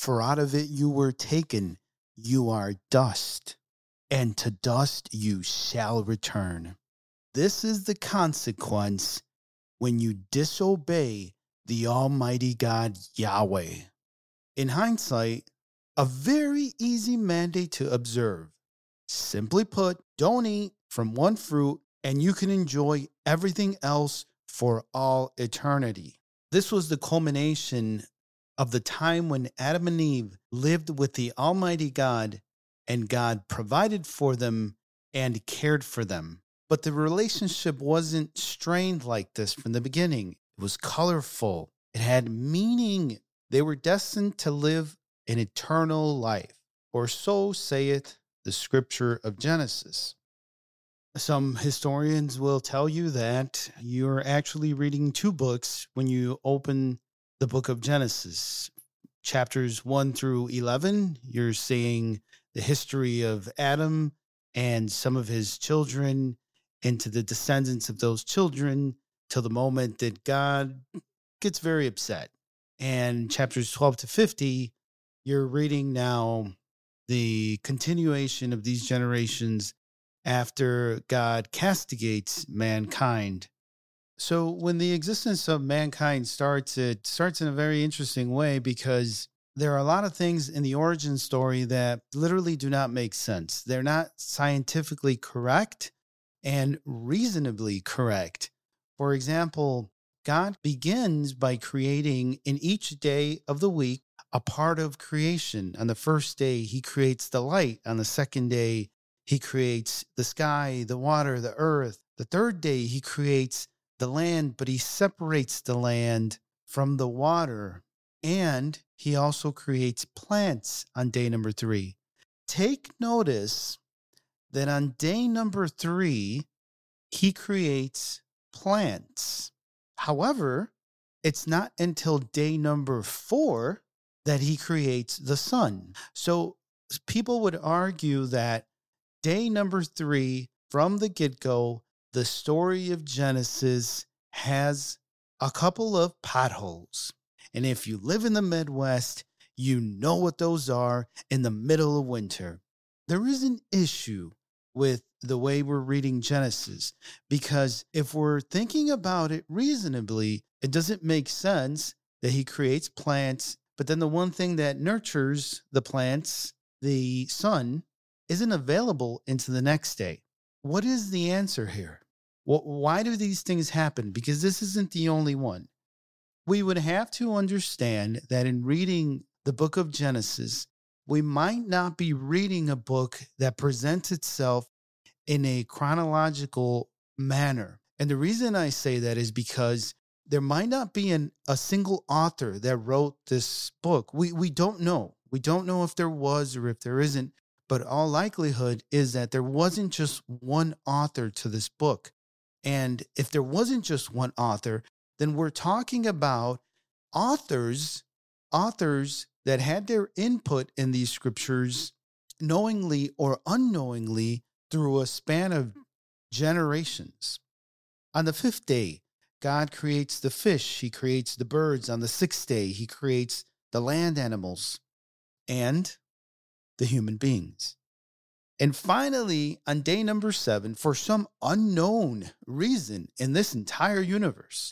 For out of it you were taken, you are dust, and to dust you shall return. This is the consequence when you disobey the Almighty God Yahweh. In hindsight, a very easy mandate to observe. Simply put, don't eat from one fruit and you can enjoy everything else for all eternity. This was the culmination of the time when Adam and Eve lived with the Almighty God and God provided for them and cared for them. But the relationship wasn't strained like this from the beginning. It was colorful. It had meaning. They were destined to live an eternal life, or so saith the scripture of Genesis. Some historians will tell you that you're actually reading two books when you open the book of Genesis. Chapters 1 through 11, you're seeing the history of Adam and some of his children into the descendants of those children till the moment that God gets very upset. And chapters 12 to 50, you're reading now the continuation of these generations after God castigates mankind. So when the existence of mankind starts, it starts in a very interesting way because there are a lot of things in the origin story that literally do not make sense. They're not scientifically correct and reasonably correct. For example, God begins by creating in each day of the week a part of creation. On the first day, he creates the light. On the second day, he creates the sky, the water, the earth. The third day, he creates the land, but he separates the land from the water. And he also creates plants on day number 3. Take notice that on day number 3, he creates plants. However, it's not until day number 4 that he creates the sun. So people would argue that day number 3, from the get-go, the story of Genesis has a couple of potholes. And if you live in the Midwest, you know what those are in the middle of winter. There is an issue with the way we're reading Genesis, because if we're thinking about it reasonably, it doesn't make sense that he creates plants, but then the one thing that nurtures the plants, the sun, isn't available into the next day. What is the answer here? Why do these things happen? Because this isn't the only one. We would have to understand that in reading the book of Genesis, we might not be reading a book that presents itself in a chronological manner. And the reason I say that is because there might not be a single author that wrote this book. We don't know. We don't know if there was or if there isn't. But all likelihood is that there wasn't just one author to this book. And if there wasn't just one author, then we're talking about authors that had their input in these scriptures knowingly or unknowingly through a span of generations. On the 5th day, God creates the fish. He creates the birds. On the 6th day, he creates the land animals and the human beings. And finally, on day number 7, for some unknown reason in this entire universe,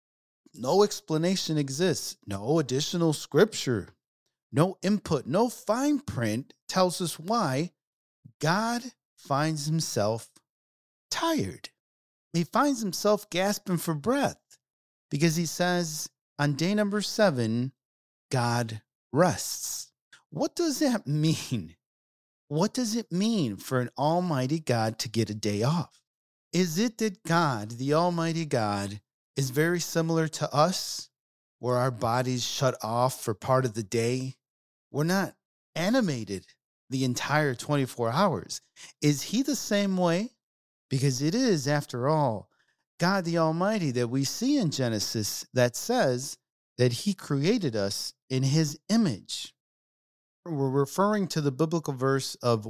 no explanation exists, no additional scripture, no input, no fine print tells us why God finds himself tired. He finds himself gasping for breath because he says on day number 7, God rests. What does that mean? What does it mean for an almighty God to get a day off? Is it that God, the almighty God, is very similar to us, where our bodies shut off for part of the day? We're not animated the entire 24 hours. Is he the same way? Because it is, after all, God the Almighty that we see in Genesis that says that he created us in his image. We're referring to the biblical verse of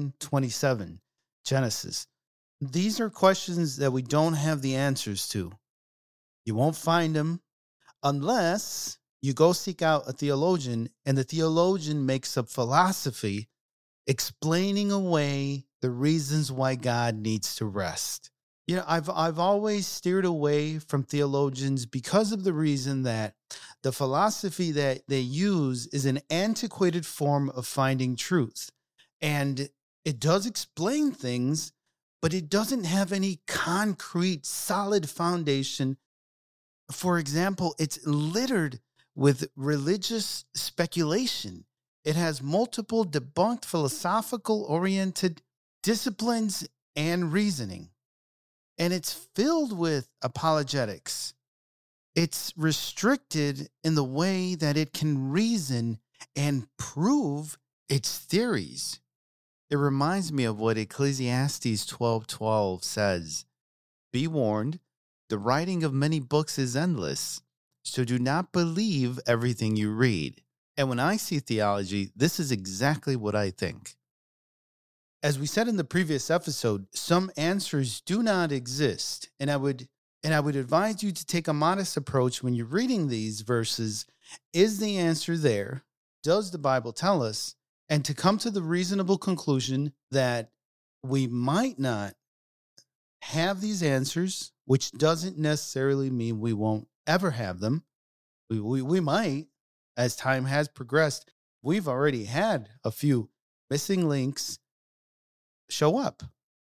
1:27, Genesis. These are questions that we don't have the answers to. You won't find them unless You go seek out a theologian, and the theologian makes up philosophy explaining away the reasons why God needs to rest. I've always steered away from theologians because of the reason that the philosophy that they use is an antiquated form of finding truth. And it does explain things, but it doesn't have any concrete, solid foundation. For example, it's littered with religious speculation. It has multiple debunked philosophical-oriented disciplines and reasoning. And it's filled with apologetics. It's restricted in the way that it can reason and prove its theories. It reminds me of what Ecclesiastes 12:12 says. Be warned, the writing of many books is endless, so do not believe everything you read. And when I see theology, this is exactly what I think. As we said in the previous episode, some answers do not exist, and I would advise you to take a modest approach when you're reading these verses. Is the answer there? Does the Bible tell us? And to come to the reasonable conclusion that we might not have these answers, which doesn't necessarily mean we won't ever have them. We might, as time has progressed. We've already had a few missing links show up.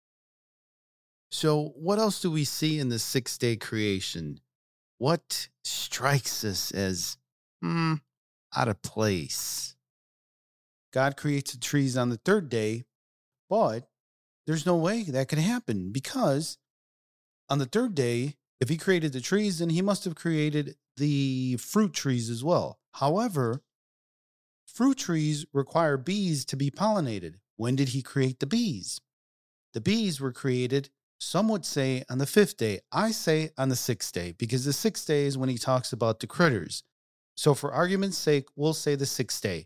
So what else do we see in the 6-day creation? What strikes us as out of place? God creates the trees on the third day, but there's no way that could happen, because on the third day, if he created the trees, then he must have created the fruit trees as well. However, fruit trees require bees to be pollinated. When did he create the bees? The bees were created, some would say, on the 5th day. I say on the 6th day, because the 6th day is when he talks about the critters. So for argument's sake, we'll say the 6th day.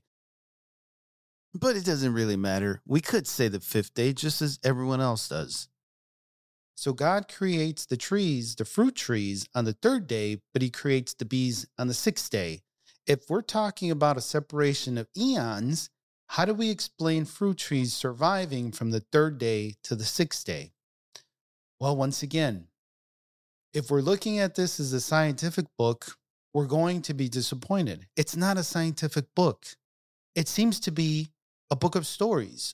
But it doesn't really matter. We could say the 5th day, just as everyone else does. So God creates the trees, the fruit trees, on the 3rd day, but he creates the bees on the 6th day. If we're talking about a separation of eons, how do we explain fruit trees surviving from the 3rd day to the 6th day? Well, once again, if we're looking at this as a scientific book, we're going to be disappointed. It's not a scientific book. It seems to be a book of stories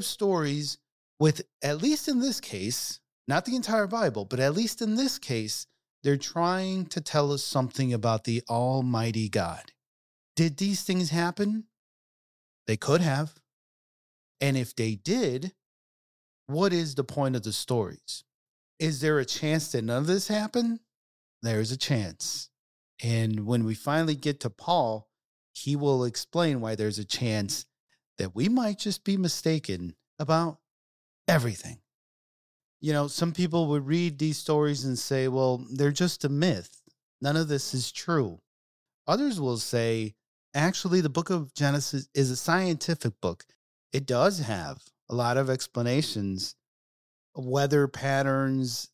with, at least in this case, not the entire Bible, but at least in this case, they're trying to tell us something about the Almighty God. Did these things happen? They could have. And if they did, what is the point of the stories? Is there a chance that none of this happened? There's a chance. And when we finally get to Paul, he will explain why there's a chance that we might just be mistaken about everything. Some people would read these stories and say, well, they're just a myth. None of this is true. Others will say, actually, the book of Genesis is a scientific book. It does have a lot of explanations, weather patterns,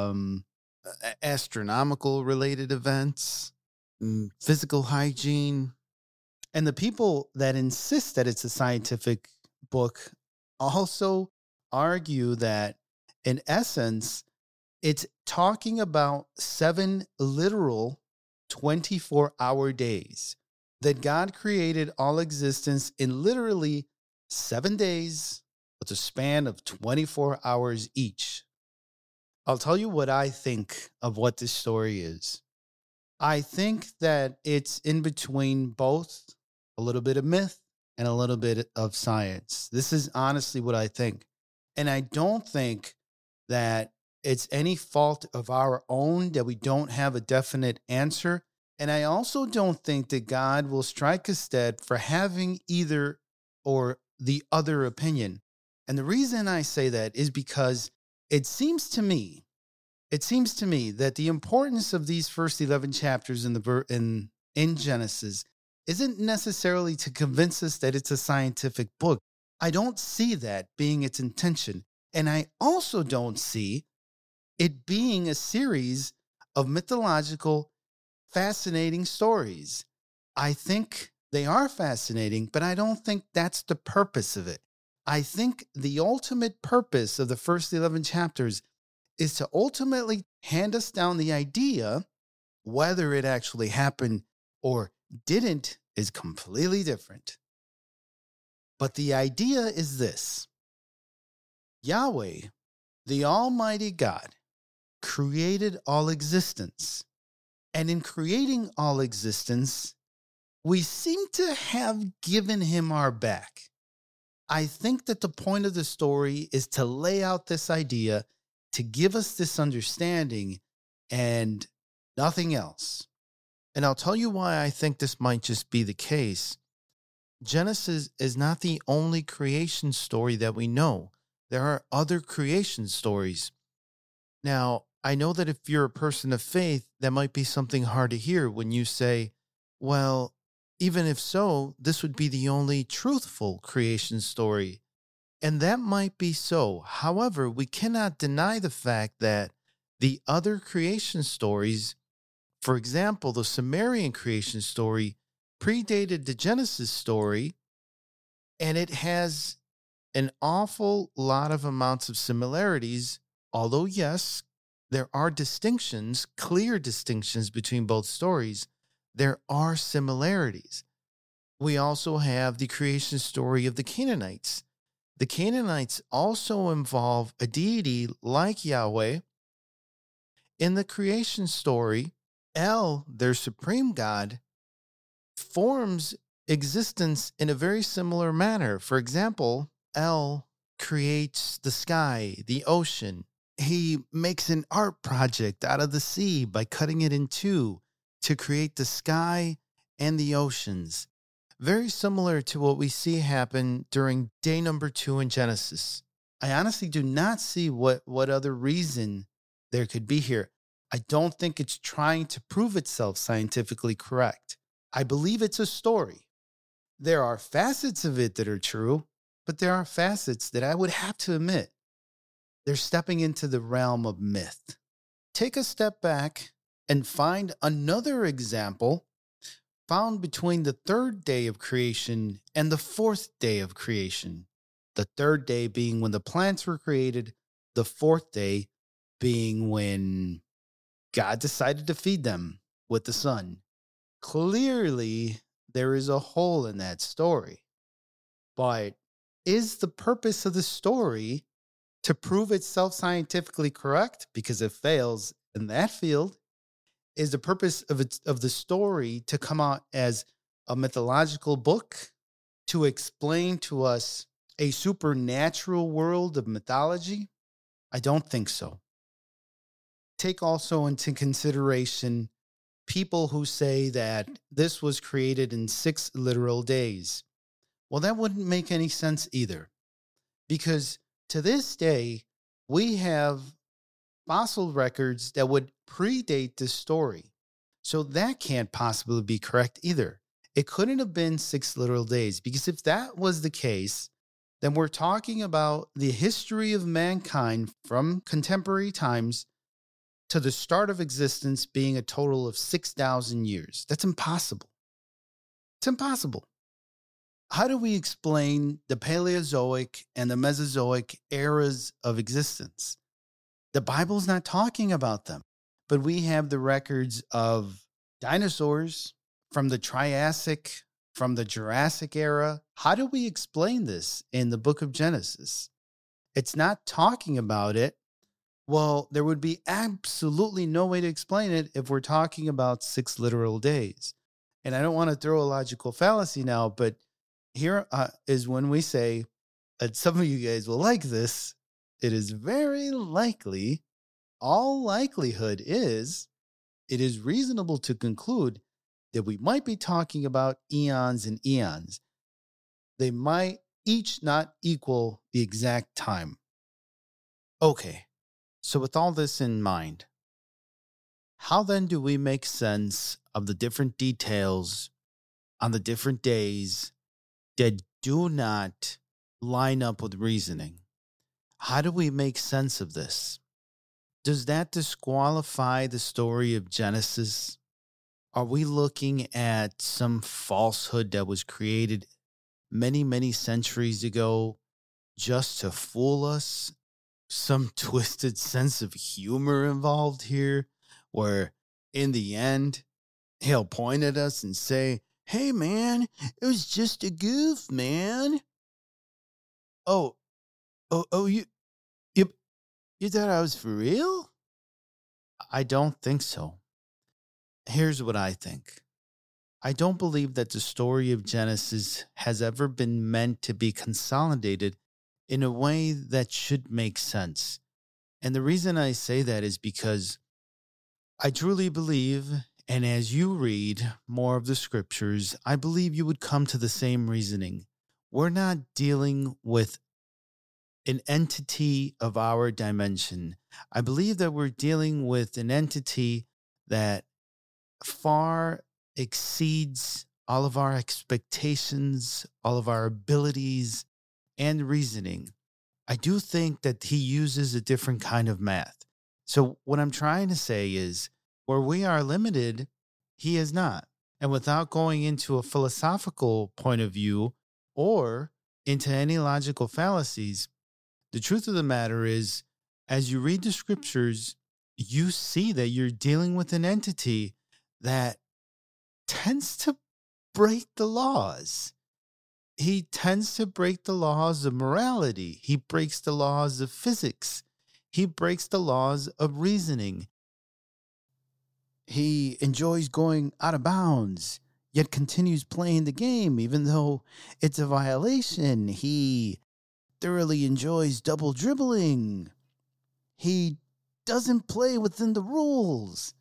astronomical related events, physical hygiene. And the people that insist that it's a scientific book also argue that, in essence, it's talking about 7 literal 24-hour days, that God created all existence in literally 7 days with a span of 24 hours each. I'll tell you what I think of what this story is. I think that it's in between both a little bit of myth and a little bit of science. This is honestly what I think. And I don't think that it's any fault of our own that we don't have a definite answer. And I also don't think that God will strike us dead for having either or the other opinion. And the reason I say that is because it seems to me that the importance of these first 11 chapters in Genesis isn't necessarily to convince us that it's a scientific book. I don't see that being its intention. And I also don't see it being a series of mythological, fascinating stories. I think they are fascinating, but I don't think that's the purpose of it. I think the ultimate purpose of the first 11 chapters is to ultimately hand us down the idea. Whether it actually happened or didn't is completely different. But the idea is this: Yahweh, the Almighty God, created all existence. And in creating all existence, we seem to have given him our back. I think that the point of the story is to lay out this idea, to give us this understanding, and nothing else. And I'll tell you why I think this might just be the case. Genesis is not the only creation story that we know. There are other creation stories. Now, I know that if you're a person of faith, that might be something hard to hear when you say, well, even if so, this would be the only truthful creation story. And that might be so. However, we cannot deny the fact that the other creation stories, for example, the Sumerian creation story, predated the Genesis story, and it has an awful lot of amounts of similarities, although yes, there are distinctions, clear distinctions between both stories. There are similarities. We also have the creation story of the Canaanites. The Canaanites also involve a deity like Yahweh. In the creation story, El, their supreme god, forms existence in a very similar manner. For example, El creates the sky, the ocean. He makes an art project out of the sea by cutting it in two to create the sky and the oceans. Very similar to what we see happen during day number 2 in Genesis. I honestly do not see what other reason there could be here. I don't think it's trying to prove itself scientifically correct. I believe it's a story. There are facets of it that are true, but there are facets that I would have to admit they're stepping into the realm of myth. Take a step back and find another example found between the third day of creation and the fourth day of creation. The third day being when the plants were created, the fourth day being when God decided to feed them with the sun. Clearly, there is a hole in that story. But is the purpose of the story to prove itself scientifically correct? Because it fails in that field. Is the purpose of the story to come out as a mythological book to explain to us a supernatural world of mythology? I don't think so. Take also into consideration people who say that this was created in 6 literal days. Well, that wouldn't make any sense either, because to this day, we have fossil records that would predate this story. So that can't possibly be correct either. It couldn't have been 6 literal days, because if that was the case, then we're talking about the history of mankind from contemporary times to the start of existence being a total of 6,000 years. That's impossible. It's impossible. How do we explain the Paleozoic and the Mesozoic eras of existence? The Bible's not talking about them, but we have the records of dinosaurs from the Triassic, from the Jurassic era. How do we explain this in the book of Genesis? It's not talking about it. Well, there would be absolutely no way to explain it if we're talking about 6 literal days. And I don't want to throw a logical fallacy now, but here is when we say, and some of you guys will like this, it is very likely, all likelihood is, it is reasonable to conclude that we might be talking about eons and eons. They might each not equal the exact time. Okay, so with all this in mind, how then do we make sense of the different details on the different days that do not line up with reasoning? How do we make sense of this? Does that disqualify the story of Genesis? Are we looking at some falsehood that was created many, many centuries ago just to fool us? Some twisted sense of humor involved here, where in the end, he'll point at us and say, "Hey, man, it was just a goof, man." Oh, you, you thought I was for real? I don't think so. Here's what I think. I don't believe that the story of Genesis has ever been meant to be consolidated in a way that should make sense. And the reason I say that is because I truly believe, and as you read more of the scriptures, I believe you would come to the same reasoning. We're not dealing with an entity of our dimension. I believe that we're dealing with an entity that far exceeds all of our expectations, all of our abilities, and reasoning. I do think that he uses a different kind of math. So, what I'm trying to say is where we are limited, he is not. And without going into a philosophical point of view or into any logical fallacies, the truth of the matter is, as you read the scriptures, you see that you're dealing with an entity that tends to break the laws. He tends to break the laws of morality. He breaks the laws of physics. He breaks the laws of reasoning. He enjoys going out of bounds, yet continues playing the game, even though it's a violation. He thoroughly enjoys double dribbling. He doesn't play within the rules.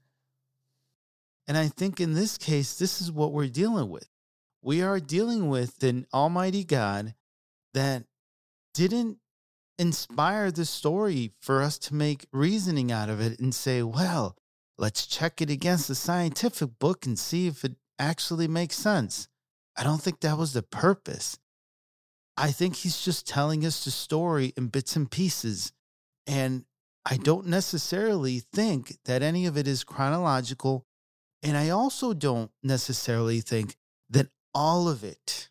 And I think in this case, this is what we're dealing with. We are dealing with an almighty God that didn't inspire the story for us to make reasoning out of it and say, well, let's check it against the scientific book and see if it actually makes sense. I don't think that was the purpose. I think he's just telling us the story in bits and pieces. And I don't necessarily think that any of it is chronological. And I also don't necessarily think that all of it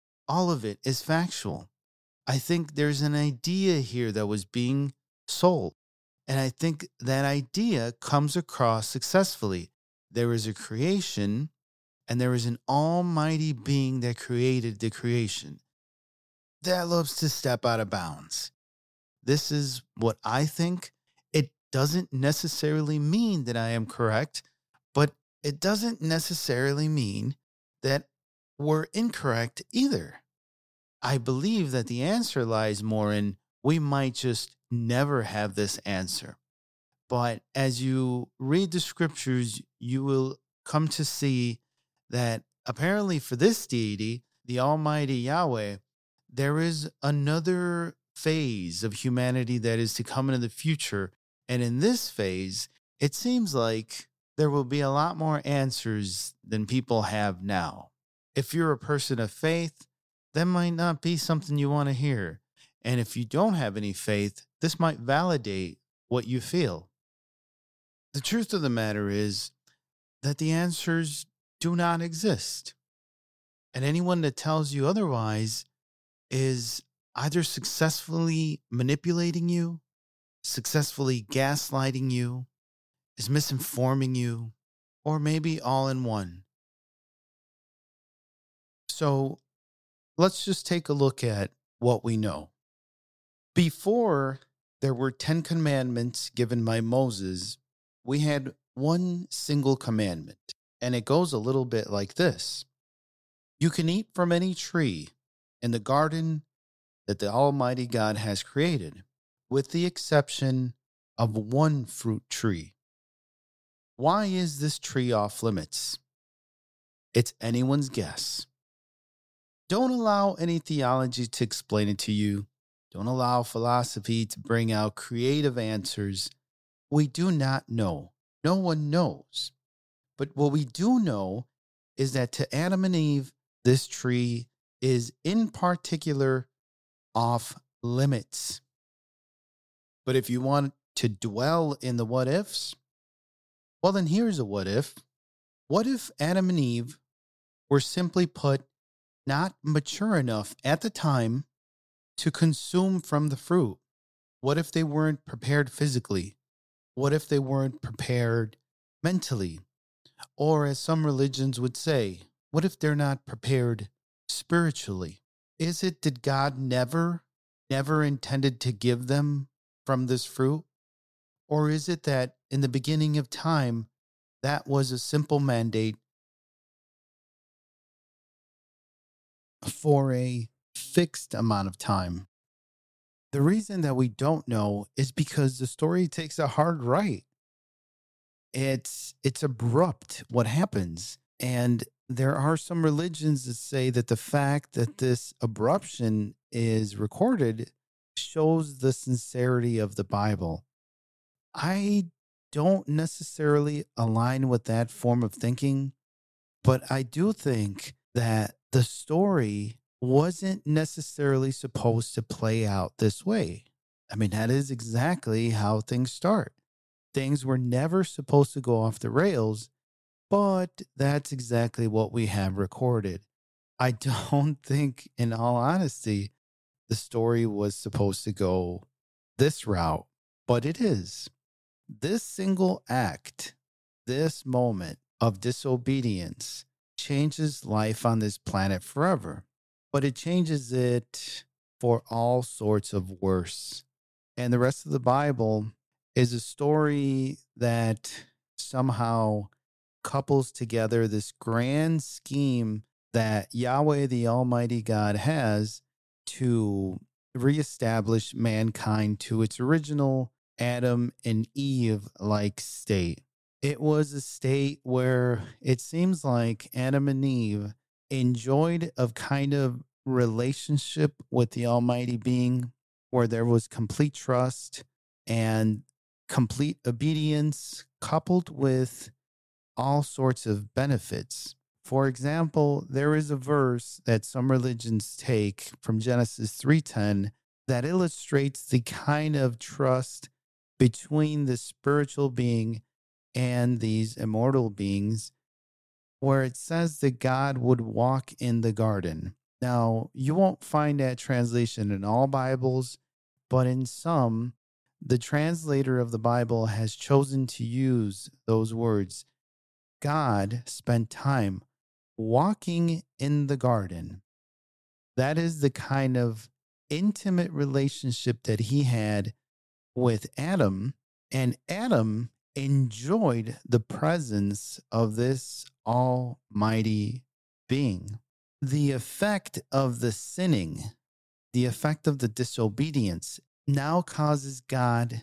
is factual. I think there's an idea here that was being sold. And I think that idea comes across successfully. There is a creation and there is an almighty being that created the creation that loves to step out of bounds. This is what I think. It doesn't necessarily mean that I am correct, but it doesn't necessarily mean that we're incorrect either. I believe that the answer lies more in we might just never have this answer. But as you read the scriptures, you will come to see that apparently for this deity, the Almighty Yahweh, there is another phase of humanity that is to come into the future. And in this phase, it seems like there will be a lot more answers than people have now. If you're a person of faith, that might not be something you want to hear. And if you don't have any faith, this might validate what you feel. The truth of the matter is that the answers do not exist. And anyone that tells you otherwise is either successfully manipulating you, successfully gaslighting you, is misinforming you, or maybe all in one. So let's just take a look at what we know. Before there were 10 commandments given by Moses, we had one single commandment, and it goes a little bit like this. You can eat from any tree in the garden that the Almighty God has created, with the exception of one fruit tree. Why is this tree off limits? It's anyone's guess. Don't allow any theology to explain it to you. Don't allow philosophy to bring out creative answers. We do not know. No one knows. But what we do know is that to Adam and Eve, this tree is in particular off limits. But if you want to dwell in the what ifs, well, then here's a what if. What if Adam and Eve were simply put not mature enough at the time to consume from the fruit? What if they weren't prepared physically? What if they weren't prepared mentally? Or, as some religions would say, what if they're not prepared spiritually? Is it that God never intended to give them from this fruit? Or is it that in the beginning of time, that was a simple mandate for a fixed amount of time? The reason that we don't know is because the story takes a hard right. It's abrupt what happens. And there are some religions that say that the fact that this abruption is recorded shows the sincerity of the Bible. I don't necessarily align with that form of thinking, but I do think that the story wasn't necessarily supposed to play out this way. I mean, that is exactly how things start. Things were never supposed to go off the rails, but that's exactly what we have recorded. I don't think, in all honesty, the story was supposed to go this route, but it is. This single act, this moment of disobedience, changes life on this planet forever, but it changes it for all sorts of worse. And the rest of the Bible is a story that somehow couples together this grand scheme that Yahweh, the Almighty God, has to reestablish mankind to its original Adam and Eve like state. It was a state where it seems like Adam and Eve enjoyed a kind of relationship with the Almighty Being where there was complete trust and complete obedience coupled with all sorts of benefits. For example, there is a verse that some religions take from Genesis 3:10 that illustrates the kind of trust between the spiritual being and these immortal beings, where it says that God would walk in the garden. Now, you won't find that translation in all Bibles, but in some, the translator of the Bible has chosen to use those words. God spent time walking in the garden. That is the kind of intimate relationship that he had with Adam, and Adam enjoyed the presence of this almighty being. The effect of the sinning, the effect of the disobedience, now causes God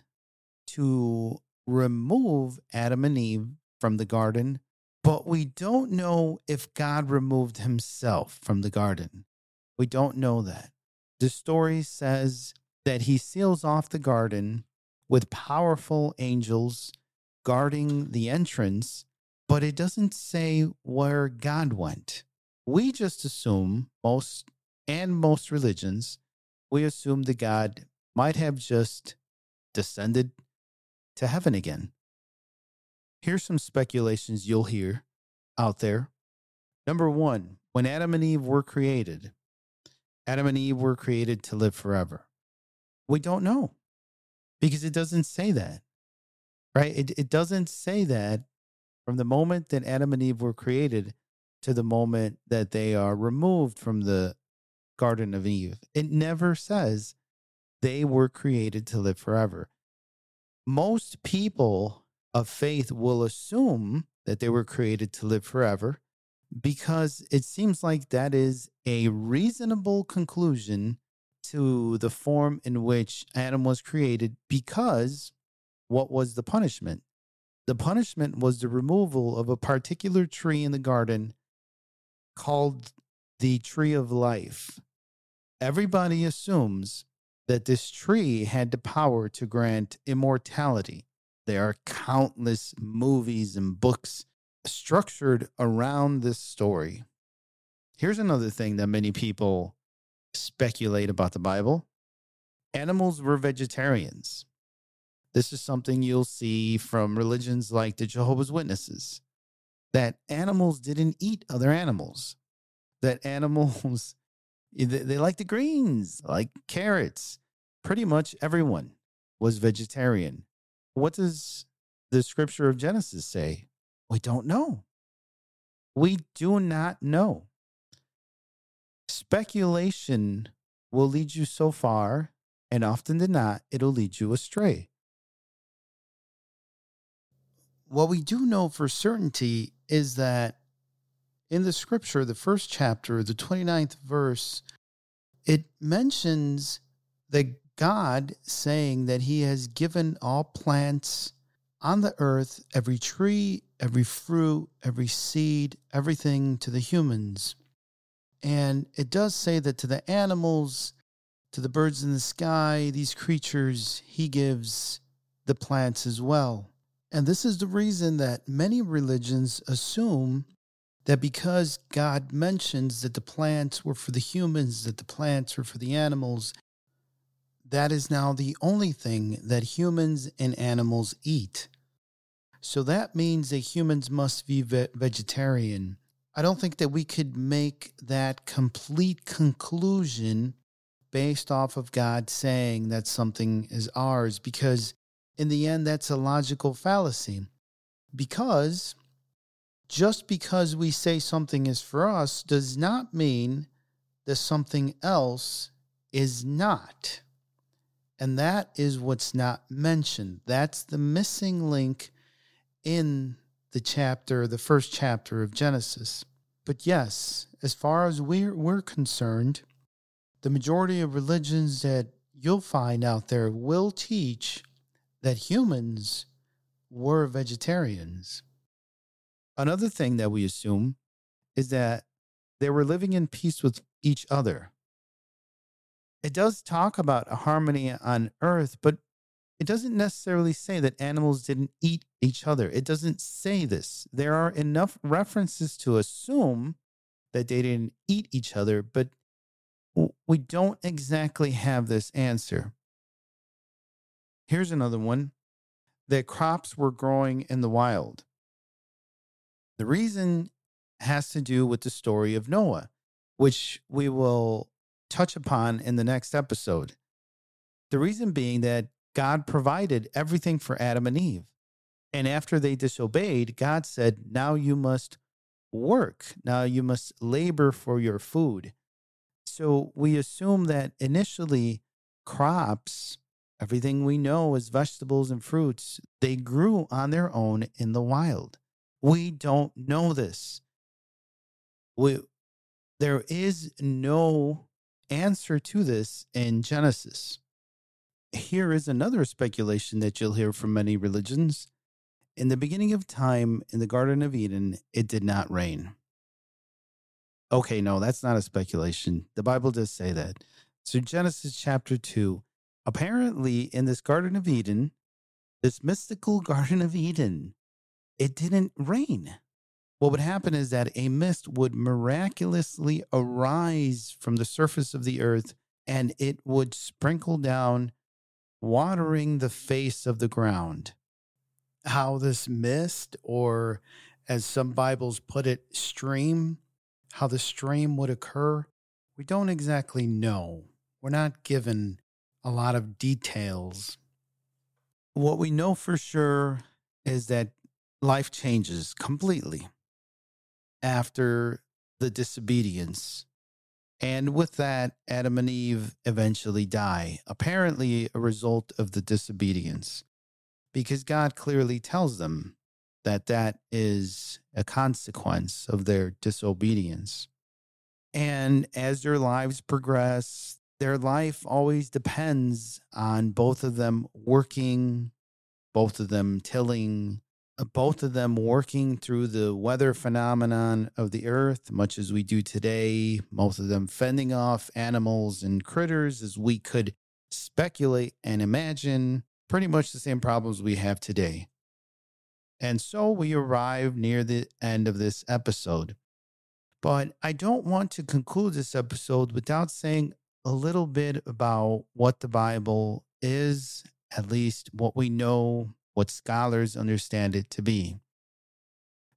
to remove Adam and Eve from the garden, but we don't know if God removed himself from the garden. We don't know that. The story says that he seals off the garden with powerful angels guarding the entrance, but it doesn't say where God went. We just assume, most religions, we assume that God might have just descended to heaven again. Here's some speculations you'll hear out there. Number one, when Adam and Eve were created to live forever. We don't know because it doesn't say that, right? It doesn't say that from the moment that Adam and Eve were created to the moment that they are removed from the Garden of Eve. It never says they were created to live forever. Most people of faith will assume that they were created to live forever because it seems like that is a reasonable conclusion to the form in which Adam was created, because what was the punishment? The punishment was the removal of a particular tree in the garden called the tree of life. Everybody assumes that this tree had the power to grant immortality. There are countless movies and books structured around this story. Here's another thing that many people speculate about the Bible. Animals were vegetarians. This is something you'll see from religions like the Jehovah's Witnesses. that animals didn't eat other animals, that animals, they like the greens, like carrots. Pretty much everyone was vegetarian. What does the scripture of Genesis say? We don't know. We do not know. Speculation will lead you so far, and often than not, it'll lead you astray. What we do know for certainty is that in the scripture, the first chapter, the 29th verse, it mentions that God saying that he has given all plants on the earth, every tree, every fruit, every seed, everything to the humans. And it does say that to the animals, to the birds in the sky, these creatures, he gives the plants as well. And this is the reason that many religions assume that because God mentions that the plants were for the humans, that the plants were for the animals, that is now the only thing that humans and animals eat. So that means that humans must be vegetarian. I don't think that we could make that complete conclusion based off of God saying that something is ours, because in the end, that's a logical fallacy. Because just because we say something is for us does not mean that something else is not. And that is what's not mentioned. That's the missing link in the first chapter of Genesis. But yes, as far as we're concerned, the majority of religions that you'll find out there will teach that humans were vegetarians. Another thing that we assume is that they were living in peace with each other. It does talk about a harmony on earth, but it doesn't necessarily say that animals didn't eat each other. It doesn't say this. There are enough references to assume that they didn't eat each other, but we don't exactly have this answer. Here's another one, that crops were growing in the wild. The reason has to do with the story of Noah, which we will touch upon in the next episode. The reason being that God provided everything for Adam and Eve. And after they disobeyed, God said, now you must work. Now you must labor for your food. So we assume that initially crops, everything we know as vegetables and fruits, they grew on their own in the wild. We don't know this. There is no answer to this in Genesis. Here is another speculation that you'll hear from many religions. In the beginning of time, in the Garden of Eden, it did not rain. Okay, no, that's not a speculation. The Bible does say that. So Genesis chapter 2, apparently in this Garden of Eden, this mystical Garden of Eden, it didn't rain. What would happen is that a mist would miraculously arise from the surface of the earth, and it would sprinkle down, watering the face of the ground. How this mist, or as some Bibles put it, stream, how the stream would occur, we don't exactly know. We're not given a lot of details. What we know for sure is that life changes completely after the disobedience. And with that, Adam and Eve eventually die, apparently a result of the disobedience, because God clearly tells them that that is a consequence of their disobedience. And as their lives progress, their life always depends on both of them working, both of them tilling, both of them working through the weather phenomenon of the earth, much as we do today, most of them fending off animals and critters as we could speculate and imagine, pretty much the same problems we have today. And so we arrive near the end of this episode. But I don't want to conclude this episode without saying a little bit about what the Bible is, at least what we know, what scholars understand it to be.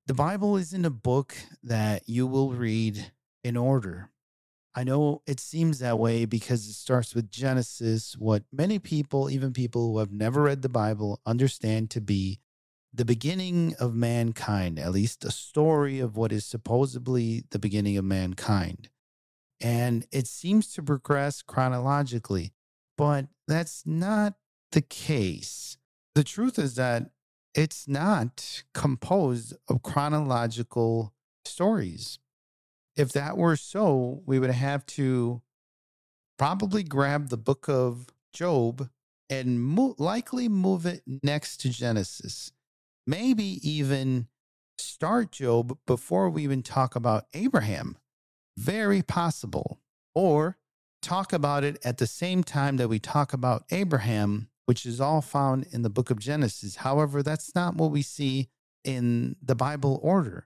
The Bible isn't a book that you will read in order. I know it seems that way because it starts with Genesis, what many people, even people who have never read the Bible, understand to be the beginning of mankind, at least a story of what is supposedly the beginning of mankind. And it seems to progress chronologically, but that's not the case. The truth is that it's not composed of chronological stories. If that were so, we would have to probably grab the book of Job and likely move it next to Genesis. Maybe even start Job before we even talk about Abraham. Very possible. Or talk about it at the same time that we talk about Abraham, which is all found in the book of Genesis. However, that's not what we see in the Bible order.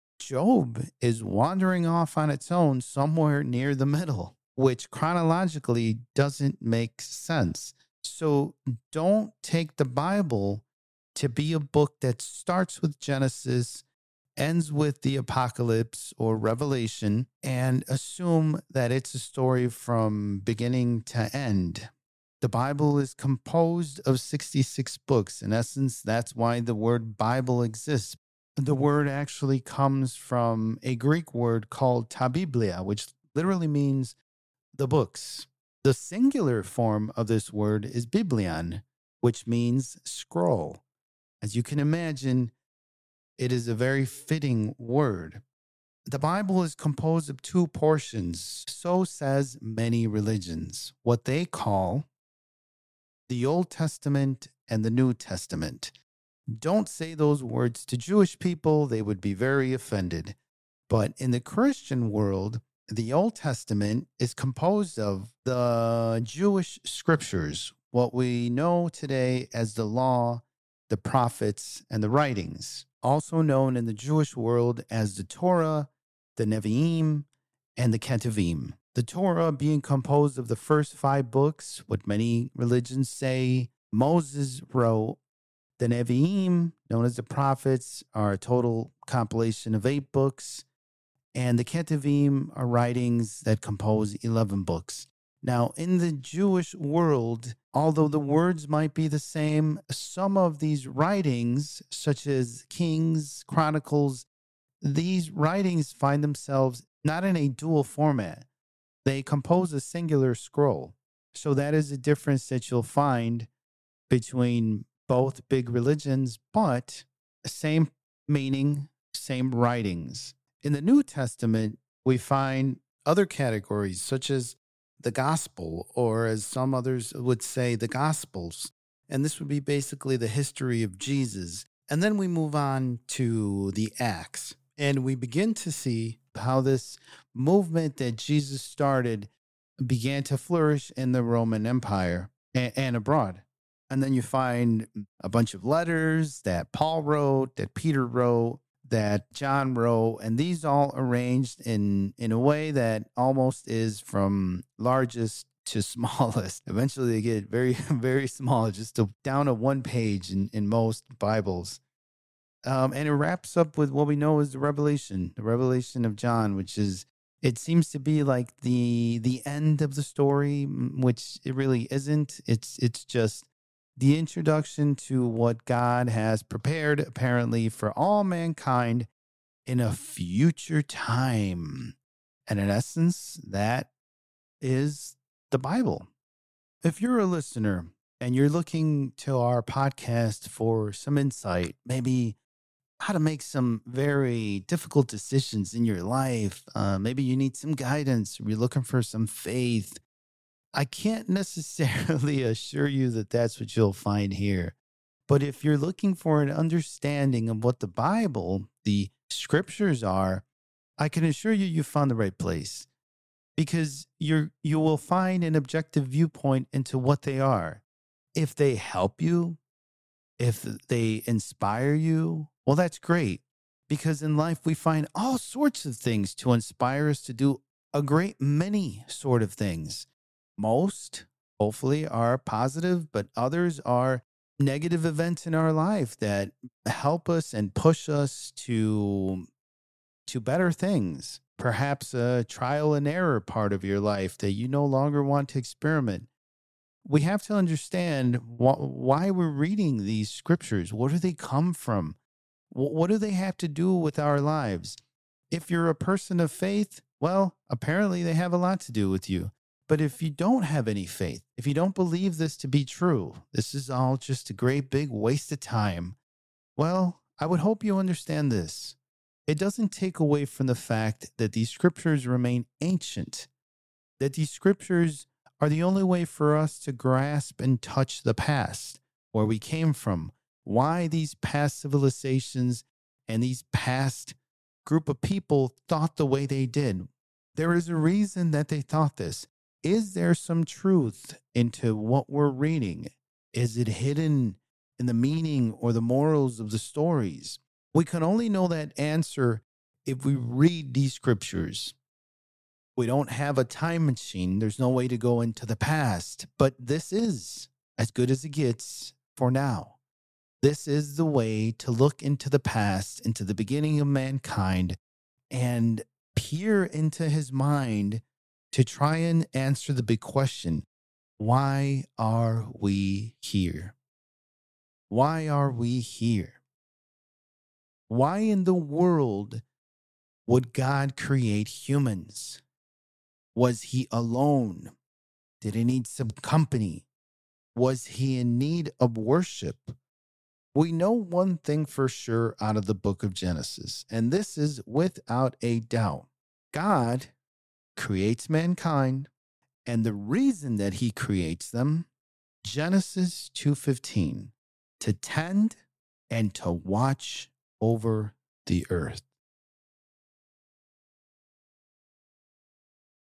Job is wandering off on its own somewhere near the middle, which chronologically doesn't make sense. So don't take the Bible to be a book that starts with Genesis, ends with the apocalypse or revelation, and assume that it's a story from beginning to end. The Bible is composed of 66 books. In essence, that's why the word Bible exists. The word actually comes from a Greek word called ta biblia, which literally means the books. The singular form of this word is biblion, which means scroll. As you can imagine, it is a very fitting word. The Bible is composed of two portions, so says many religions, what they call the Old Testament and the New Testament. Don't say those words to Jewish people, they would be very offended. But in the Christian world, the Old Testament is composed of the Jewish scriptures, what we know today as the law, the prophets, and the writings, also known in the Jewish world as the Torah, the Nevi'im, and the Ketuvim. The Torah being composed of the first 5 books, what many religions say Moses wrote. The Nevi'im, known as the prophets, are a total compilation of 8 books, and the Ketuvim are writings that compose 11 books. Now, in the Jewish world, although the words might be the same, some of these writings, such as Kings, Chronicles, these writings find themselves not in a dual format. They compose a singular scroll. So that is a difference that you'll find between both big religions, but same meaning, same writings. In the New Testament, we find other categories such as the gospel, or as some others would say, the gospels. And this would be basically the history of Jesus. And then we move on to the Acts, and we begin to see how this movement that Jesus started began to flourish in the Roman Empire and abroad. And then you find a bunch of letters that Paul wrote, that Peter wrote, that John wrote, and these all arranged in a way that almost is from largest to smallest. Eventually they get very, very small, just down to 1 page in most Bibles. And it wraps up with what we know as the Revelation of John, which is, it seems to be like the end of the story, which it really isn't. It's just the introduction to what God has prepared, apparently, for all mankind in a future time. And in essence, that is the Bible. If you're a listener and you're looking to our podcast for some insight, maybe how to make some very difficult decisions in your life, maybe you need some guidance, or you're looking for some faith, I can't necessarily assure you that that's what you'll find here. But if you're looking for an understanding of what the Bible, the scriptures are, I can assure you found the right place, because you will find an objective viewpoint into what they are. If they help you, if they inspire you, well, that's great, because in life we find all sorts of things to inspire us to do a great many sort of things. Most, hopefully, are positive, but others are negative events in our life that help us and push us to better things. Perhaps a trial and error part of your life that you no longer want to experiment. We have to understand why we're reading these scriptures. Where do they come from? What do they have to do with our lives? If you're a person of faith, well, apparently they have a lot to do with you. But if you don't have any faith, if you don't believe this to be true, this is all just a great big waste of time. Well, I would hope you understand this. It doesn't take away from the fact that these scriptures remain ancient, that these scriptures are the only way for us to grasp and touch the past, where we came from, why these past civilizations and these past group of people thought the way they did. There is a reason that they thought this. Is there some truth into what we're reading? Is it hidden in the meaning or the morals of the stories? We can only know that answer if we read these scriptures. We don't have a time machine. There's no way to go into the past, but this is as good as it gets for now. This is the way to look into the past, into the beginning of mankind, and peer into his mind to try and answer the big question: why are we here? Why are we here? Why in the world would God create humans? Was he alone? Did he need some company? Was he in need of worship? We know one thing for sure out of the book of Genesis, and this is without a doubt. God creates mankind, and the reason that he creates them, Genesis 2:15, to tend and to watch over the earth.